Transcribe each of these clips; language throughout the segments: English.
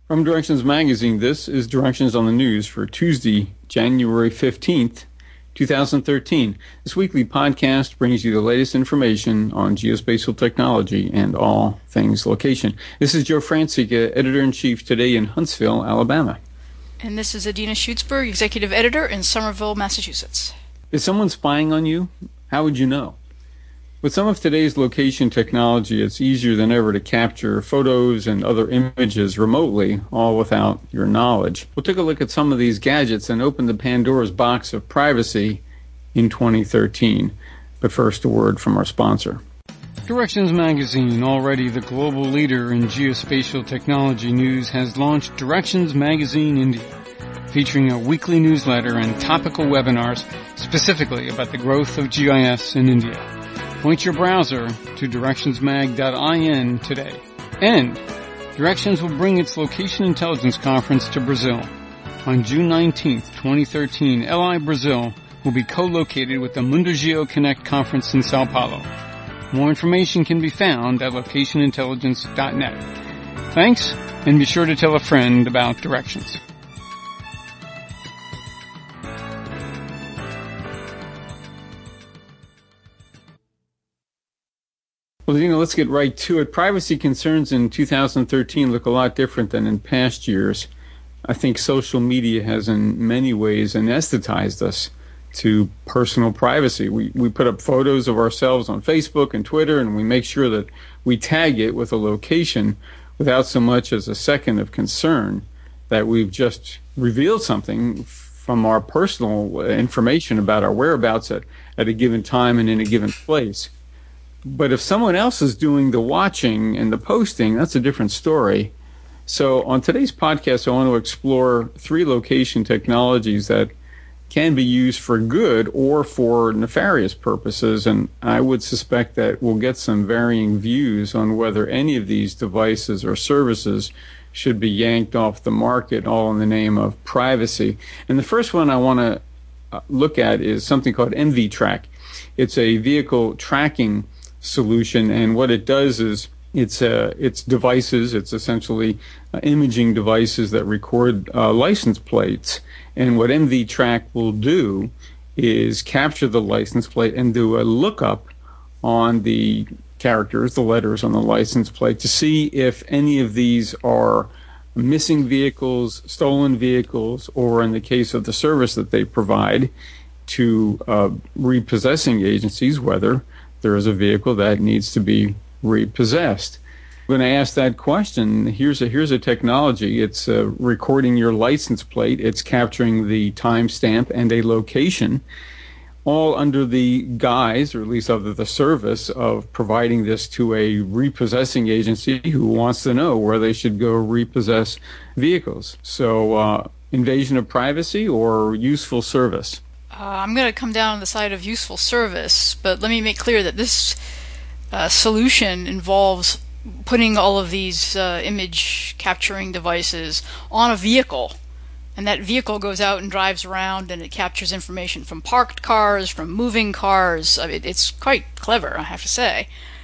From Directions Magazine, this is Directions on the News for Tuesday, January 15th, 2013. This weekly podcast brings you the latest information on geospatial technology and all things location. This is Joe Francica, Editor-in-Chief, today in Huntsville, Alabama. And this is Adina Schutzberg, Executive Editor in Somerville, Massachusetts. Is someone spying on you? How would you know? With some of today's location technology, it's easier than ever to capture photos and other images remotely, all without your knowledge. We'll take a look at some of these gadgets and open the Pandora's box of privacy in 2013. But first, a word from our sponsor. Directions Magazine, already the global leader in geospatial technology news, has launched Directions Magazine India, featuring a weekly newsletter and topical webinars specifically about the growth of GIS in India. Point your browser to directionsmag.in today. And Directions will bring its Location Intelligence Conference to Brazil. On June 19th, 2013, LI Brazil will be co-located with the Mundo Geo Connect Conference in Sao Paulo. More information can be found at locationintelligence.net. Thanks, and be sure to tell a friend about Directions. Well, let's get right to it. Privacy concerns in 2013 look a lot different than in past years. I think social media has in many ways anesthetized us to personal privacy. We put up photos of ourselves on Facebook and Twitter, and we make sure that we tag it with a location without so much as a second of concern that we've just revealed something from our personal information about our whereabouts at a given time and in a given place. But if someone else is doing the watching and the posting, that's a different story. So on today's podcast, I want to explore 3 location technologies that can be used for good or for nefarious purposes, and I would suspect that we'll get some varying views on whether any of these devices or services should be yanked off the market, all in the name of privacy. And the first one I want to look at is something called MVTrack. It's a vehicle tracking solution, and what it does is it's devices. It's essentially imaging devices that record license plates. And what MVTrack will do is capture the license plate and do a lookup on the characters, the letters on the license plate, to see if any of these are missing vehicles, stolen vehicles, or in the case of the service that they provide to repossessing agencies, whether there is a vehicle that needs to be repossessed. When I ask that question, here's a technology. It's recording your license plate. It's capturing the timestamp and a location, all under the guise, or at least under the service, of providing this to a repossessing agency who wants to know where they should go repossess vehicles. So, invasion of privacy or useful service? I'm going to come down on the side of useful service, but let me make clear that this solution involves putting all of these image capturing devices on a vehicle, and that vehicle goes out and drives around, and it captures information from parked cars, from moving cars. I mean, it's quite clever, I have to say.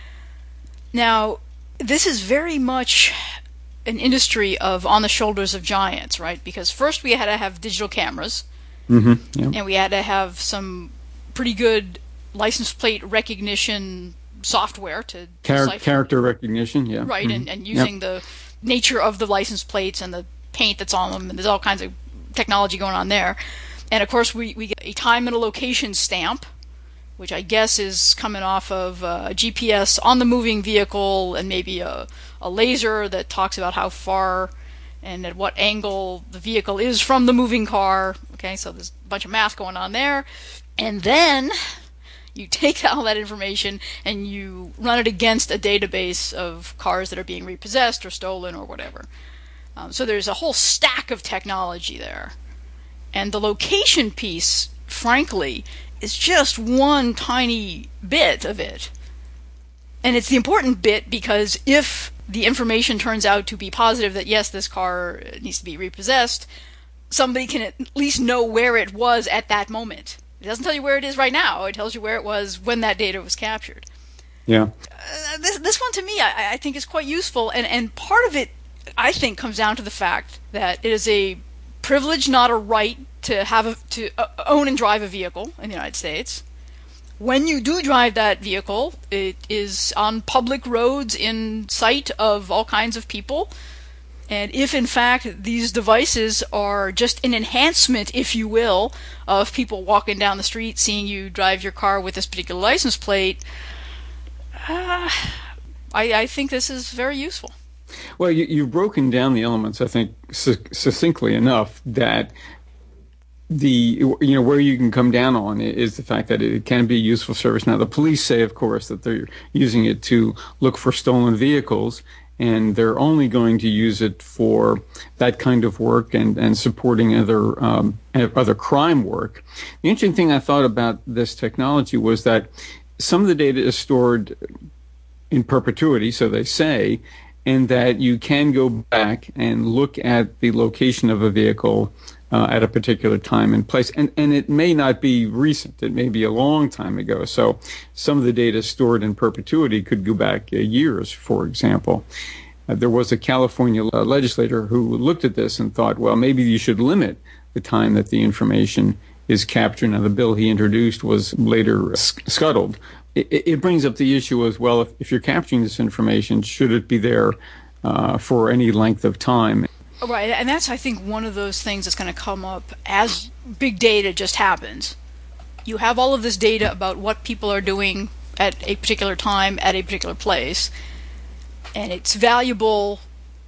Now, this is very much an industry of on the shoulders of giants, right? Because first we had to have digital cameras, and we had to have some pretty good license plate recognition software to character recognition, yeah. Right, and using the nature of the license plates and the paint that's on them, and there's all kinds of technology going on there. And of course we get a time and a location stamp, which I guess is coming off of a GPS on the moving vehicle, and maybe a laser that talks about how far and at what angle the vehicle is from the moving car. Okay, so there's a bunch of math going on there. And then you take all that information and you run it against a database of cars that are being repossessed or stolen or whatever. So there's a whole stack of technology there. And the location piece, frankly, is just one tiny bit of it. And it's the important bit, because if the information turns out to be positive that yes, this car needs to be repossessed, somebody can at least know where it was at that moment. It doesn't tell you where it is right now. It tells you where it was when that data was captured. Yeah. This one, to me, I think is quite useful, and part of it I think, comes down to the fact that it is a privilege, not a right, to own and drive a vehicle in the United States. When you do drive that vehicle, it is on public roads in sight of all kinds of people. And if, in fact, these devices are just an enhancement, if you will, of people walking down the street seeing you drive your car with this particular license plate, I think this is very useful. Well, you've broken down the elements, I think, succinctly enough that where you can come down on is the fact that it can be a useful service. Now, the police say, of course, that they're using it to look for stolen vehicles, and they're only going to use it for that kind of work and supporting other crime work. The interesting thing I thought about this technology was that some of the data is stored in perpetuity, so they say, and that you can go back and look at the location of a vehicle at a particular time and place. And it may not be recent. It may be a long time ago. So some of the data stored in perpetuity could go back years, for example. There was a California legislator who looked at this and thought, well, maybe you should limit the time that the information is captured. Now, the bill he introduced was later scuttled. It brings up the issue as well, if you're capturing this information, should it be there for any length of time? Right, and that's, I think, one of those things that's going to come up as big data just happens. You have all of this data about what people are doing at a particular time, at a particular place, and it's valuable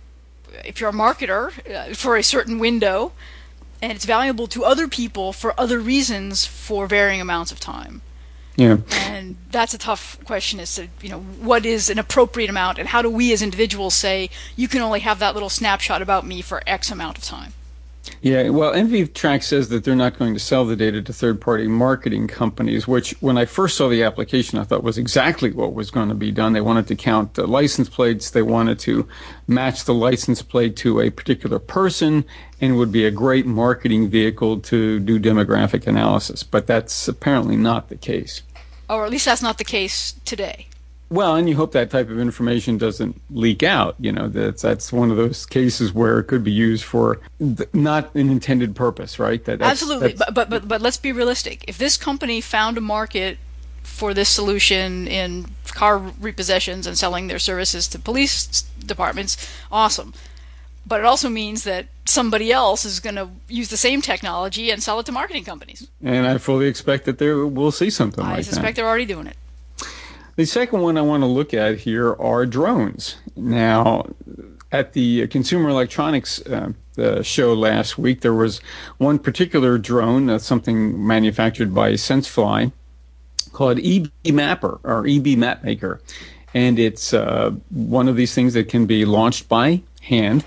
if you're a marketer for a certain window, and it's valuable to other people for other reasons for varying amounts of time. Yeah. And that's a tough question as to, what is an appropriate amount, and how do we as individuals say, you can only have that little snapshot about me for X amount of time? Yeah, well, NVTrack says that they're not going to sell the data to third-party marketing companies, which when I first saw the application, I thought was exactly what was going to be done. They wanted to count license plates. They wanted to match the license plate to a particular person, and it would be a great marketing vehicle to do demographic analysis. But that's apparently not the case. Or at least that's not the case today. Well, and you hope that type of information doesn't leak out. That's one of those cases where it could be used for not an intended purpose, right? Absolutely, but let's be realistic. If this company found a market for this solution in car repossessions and selling their services to police departments, awesome. But it also means that somebody else is going to use the same technology and sell it to marketing companies. And I fully expect that we'll see something like that. I suspect they're already doing it. The second one I want to look at here are drones. Now, at the Consumer Electronics show last week, there was one particular drone, something manufactured by SenseFly, called EB Mapper, or EB Mapmaker. And it's one of these things that can be launched by hand,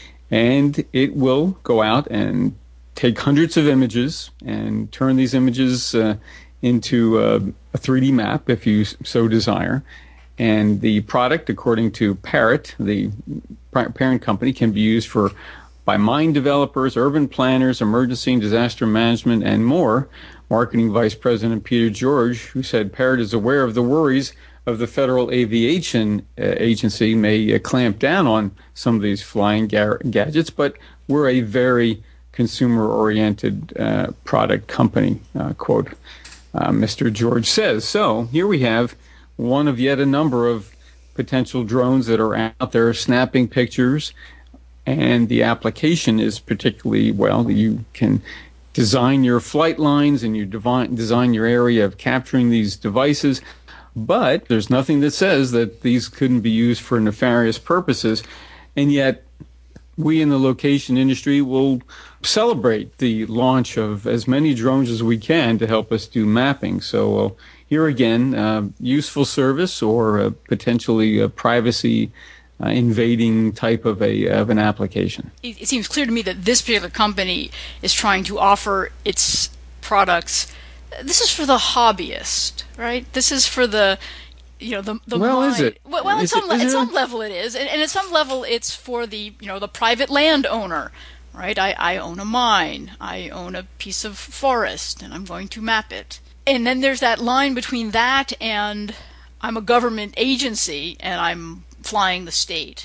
and it will go out and take hundreds of images and turn these images into a 3D map, if you so desire. And the product, according to Parrot, the parent company, can be used by mine developers, urban planners, emergency and disaster management, and more. Marketing Vice President Peter George, who said Parrot is aware of the worries of the Federal Aviation Agency may clamp down on some of these flying gadgets, but we're a very consumer-oriented product company, quote. Mr. George says. So here we have one of yet a number of potential drones that are out there snapping pictures, and the application is particularly, well, you can design your flight lines and you design your area of capturing these devices, but there's nothing that says that these couldn't be used for nefarious purposes, and yet we in the location industry will celebrate the launch of as many drones as we can to help us do mapping. So here again, useful service or potentially a privacy invading type of an application. It seems clear to me that this particular company is trying to offer its products. This is for the hobbyist, right? This is for the well, mind. Is it? Well, at some level it is, and at some level it's for the the private landowner, right? I own a mine, I own a piece of forest, and I'm going to map it. And then there's that line between that and I'm a government agency and I'm flying the state.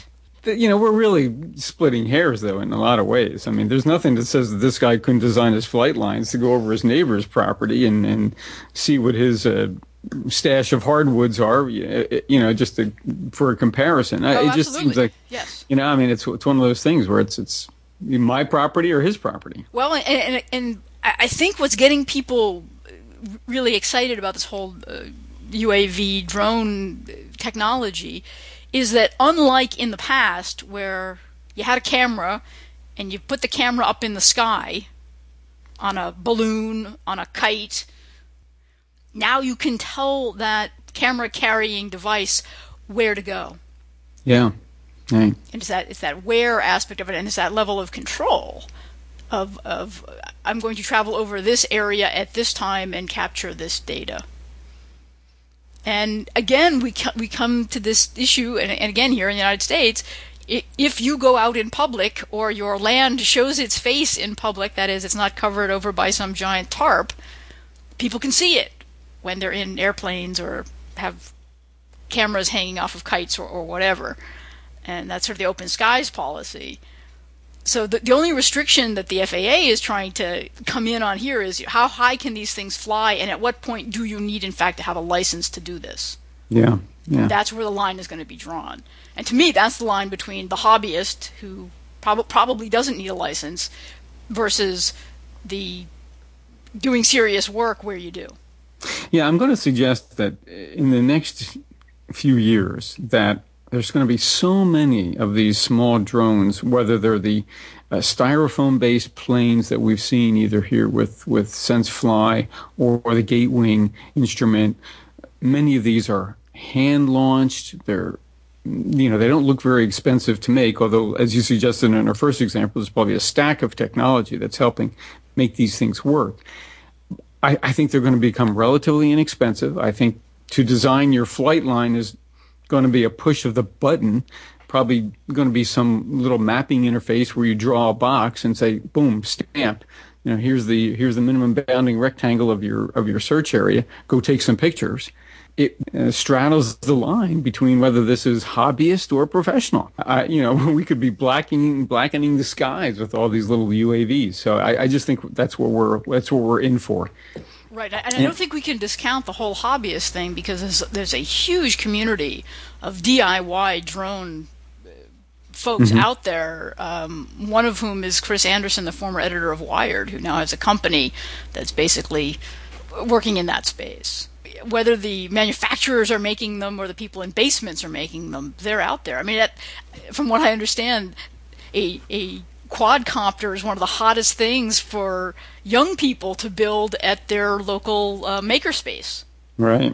we're really splitting hairs, though, in a lot of ways. I mean, there's nothing that says that this guy couldn't design his flight lines to go over his neighbor's property and see what his stash of hardwoods are, just for a comparison. It just seems like, yes. I mean, it's one of those things where it's my property or his property. Well, and I think what's getting people really excited about this whole UAV drone technology is that, unlike in the past where you had a camera and you put the camera up in the sky on a balloon, on a kite, now you can tell that camera carrying device where to go. Yeah. Right. And it's that where aspect of it, and it's that level of control of I'm going to travel over this area at this time and capture this data. And again, we come to this issue, and again here in the United States, if you go out in public or your land shows its face in public, that is, it's not covered over by some giant tarp, people can see it when they're in airplanes or have cameras hanging off of kites or whatever. And that's sort of the open skies policy. So the only restriction that the FAA is trying to come in on here is how high can these things fly, and at what point do you need, in fact, to have a license to do this? Yeah. That's where the line is going to be drawn. And to me, that's the line between the hobbyist, who probably doesn't need a license, versus the doing serious work where you do. Yeah, I'm going to suggest that in the next few years that there's going to be so many of these small drones, whether they're the styrofoam-based planes that we've seen either here with SenseFly or the Gatewing instrument. Many of these are hand-launched. They're, they don't look very expensive to make, although, as you suggested in our first example, there's probably a stack of technology that's helping make these things work. I think they're going to become relatively inexpensive. I think to design your flight line is going to be a push of the button, probably going to be some little mapping interface where you draw a box and say, boom, stamped. Here's the minimum bounding rectangle of your search area. Go take some pictures. It straddles the line between whether this is hobbyist or professional. We could be blackening the skies with all these little UAVs. So I just think that's what we're in for. Right, and I don't think we can discount the whole hobbyist thing, because there's a huge community of DIY drone folks out there, one of whom is Chris Anderson, the former editor of Wired, who now has a company that's basically working in that space. Whether the manufacturers are making them or the people in basements are making them, they're out there. I mean, from what I understand, a quadcopter is one of the hottest things for young people to build at their local makerspace. Right.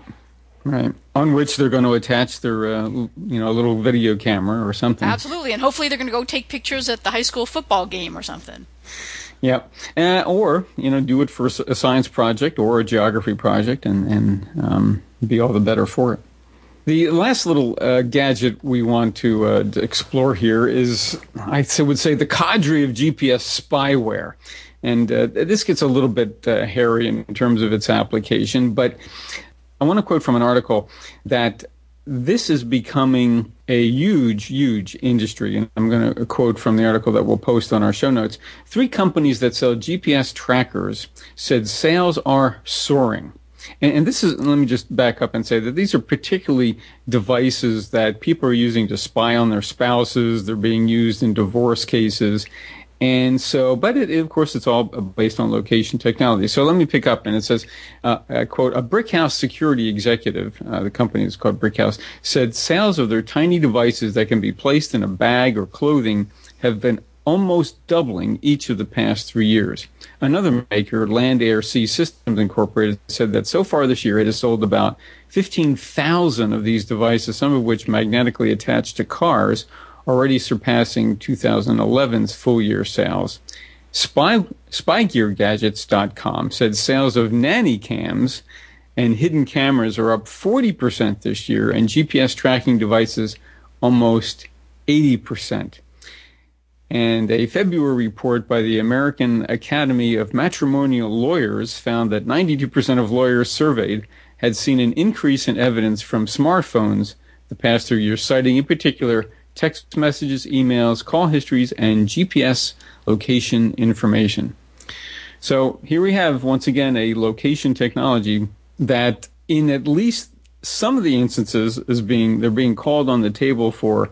On which they're going to attach their, little video camera or something. Absolutely, and hopefully they're going to go take pictures at the high school football game or something. Yeah, or do it for a science project or a geography project, and be all the better for it. The last little gadget we want to explore here is, I would say, the cadre of GPS spyware. And this gets a little bit hairy in terms of its application, but I want to quote from an article that this is becoming a huge, huge industry. And I'm going to quote from the article that we'll post on our show notes. 3 companies that sell GPS trackers said sales are soaring. And this is, let me just back up and say that these are particularly devices that people are using to spy on their spouses. They're being used in divorce cases. And so, but of course, it's all based on location technology. So let me pick up, and it says, quote, a Brickhouse security executive, the company is called Brickhouse, said sales of their tiny devices that can be placed in a bag or clothing have been almost doubling each of the past 3 years. Another maker, Land Air Sea Systems Incorporated, said that so far this year it has sold about 15,000 of these devices, some of which magnetically attached to cars, already surpassing 2011's full-year sales. SpyGearGadgets.com said sales of nanny cams and hidden cameras are up 40% this year, and GPS tracking devices almost 80%. And a February report by the American Academy of Matrimonial Lawyers found that 92% of lawyers surveyed had seen an increase in evidence from smartphones the past 3 years, citing in particular text messages, emails, call histories, and GPS location information. So here we have, once again, a location technology that in at least some of the instances they're being called on the table for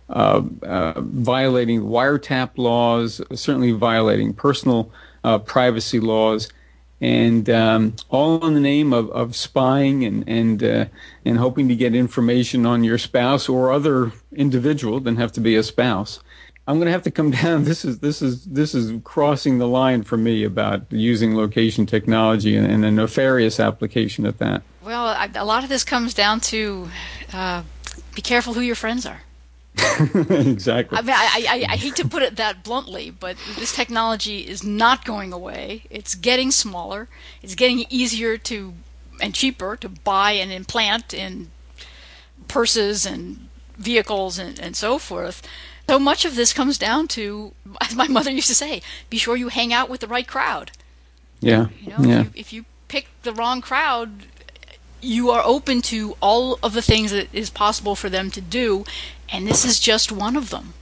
violating wiretap laws, certainly violating personal privacy laws, and all in the name of spying and hoping to get information on your spouse or other individual. Doesn't have to be a spouse. I'm going to have to come down. This is crossing the line for me about using location technology and a nefarious application at that. Well, a lot of this comes down to be careful who your friends are. Exactly. I mean, I hate to put it that bluntly, but this technology is not going away. It's getting smaller. It's getting easier and cheaper to buy and implant in purses and vehicles and so forth. So much of this comes down to, as my mother used to say, be sure you hang out with the right crowd. Yeah. If you pick the wrong crowd, you are open to all of the things that is possible for them to do, and this is just one of them.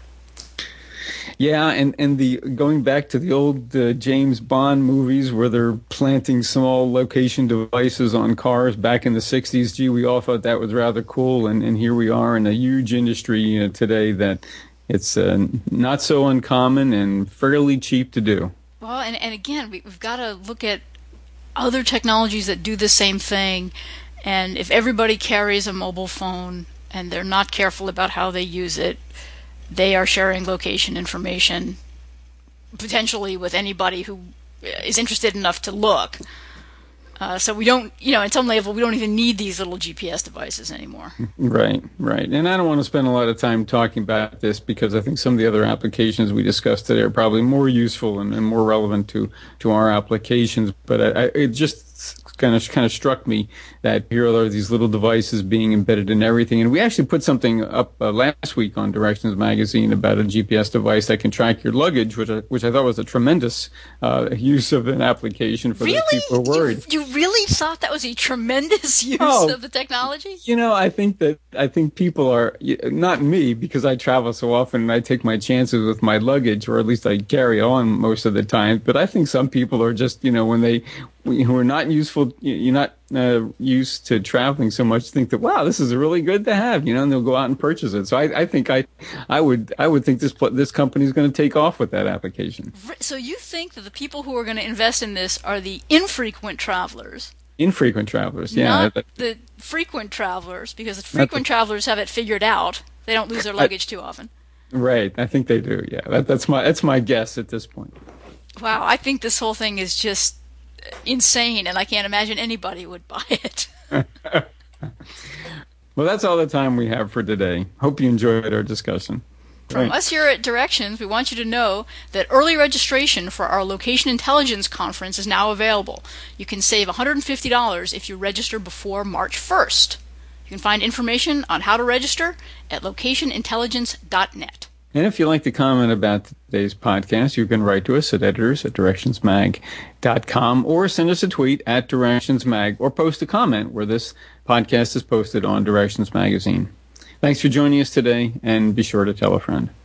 Yeah, and the going back to the old James Bond movies where they're planting small location devices on cars back in the 60s. Gee, we all thought that was rather cool, and here we are in a huge industry today that it's not so uncommon and fairly cheap to do. Well, and again, we've got to look at other technologies that do the same thing, and if everybody carries a mobile phone and they're not careful about how they use it, they are sharing location information potentially with anybody who is interested enough to look. So we don't, at some level, we don't even need these little GPS devices anymore. Right. And I don't want to spend a lot of time talking about this because I think some of the other applications we discussed today are probably more useful and more relevant to our applications. But it just kind of struck me that here are these little devices being embedded in everything. And we actually put something up last week on Directions Magazine about a GPS device that can track your luggage, which I thought was a tremendous use of an application for those people who are worried. You really thought that was a tremendous use of the technology? I think people are, not me, because I travel so often and I take my chances with my luggage, or at least I carry on most of the time. But I think some people are just, who are not useful, you're not used to traveling so much, think that, wow, this is really good to have, and they'll go out and purchase it. So I think I would think this company is going to take off with that application. So you think that the people who are going to invest in this are the infrequent travelers? Infrequent travelers, yeah. Not the frequent travelers, because the frequent travelers have it figured out. They don't lose their luggage too often. Right, I think they do. Yeah, that's my guess at this point. Wow, I think this whole thing is just insane, and I can't imagine anybody would buy it. Well, that's all the time we have for today. Hope you enjoyed our discussion. From us here at Directions, we want you to know that early registration for our Location Intelligence Conference is now available. You can save $150 if you register before March 1st. You can find information on how to register at locationintelligence.net. And if you'd like to comment about today's podcast, you can write to us at editors@directionsmag.com or send us a tweet at DirectionsMag or post a comment where this podcast is posted on Directions Magazine. Thanks for joining us today, and be sure to tell a friend.